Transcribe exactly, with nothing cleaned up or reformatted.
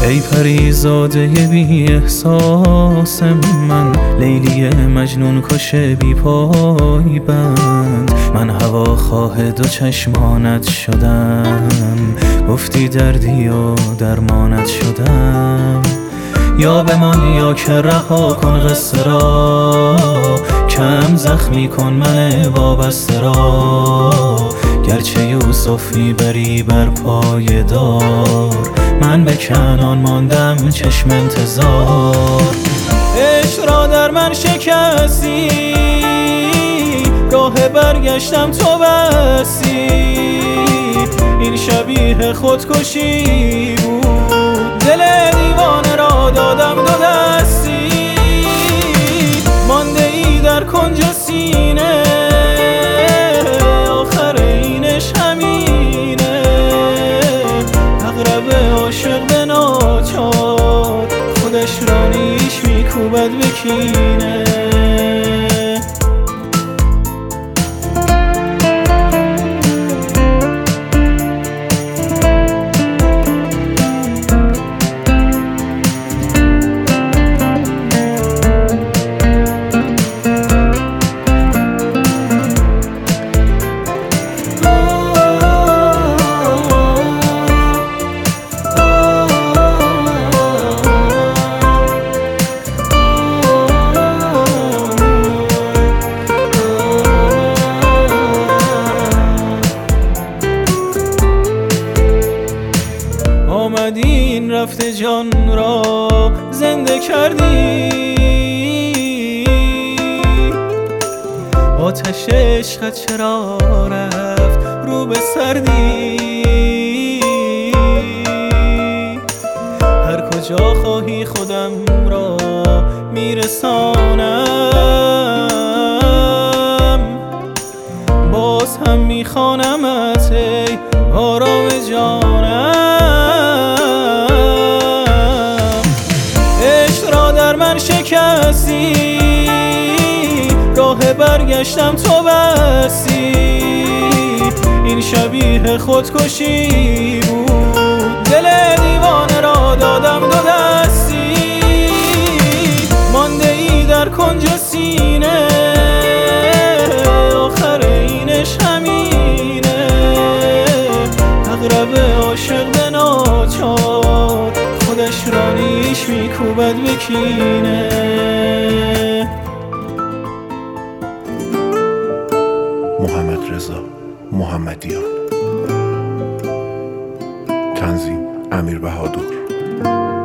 ای پریزاده بی احساس من، لیلی مجنون کش بی پای بند. من هوا خواه دو چشمانت شدم، گفتی دردی و درمانت شدم. یا بمان یا که رها کن قصه را، کم زخمی کن من وابسته را. گرچه یوسف میبری بر پای دار، من به کنعان ماندم چشم انتظار. عشق را در من شکستی، راه برگشتم تو بستی. این شبیه خودکشی بود، دل دیوانه را دادم دو دستی. مانده ای در کنج سینه، آخر اینش همینه. اغرب عاشق به ناچار، خودش را نیش میکوبد به کینه. آمدین رفته جان را زنده کردی، آتش عشقت چرا رفت رو به سردی. هر کجا خواهی خودم را میرسانم، باز هم میخوانمت ای آرام جانم. شکستی، راه برگشتم تو بستی. این شبیه خودکشی بود، دل دیوانه را دادم دو دستی. مانده ای در کنج سینه، آخر اینش همینه. اغرب عاشق به ناچار، خودش را نیش میکوبد به کینه. محمدرضا محمدیان، تنظیم امیر بهادر.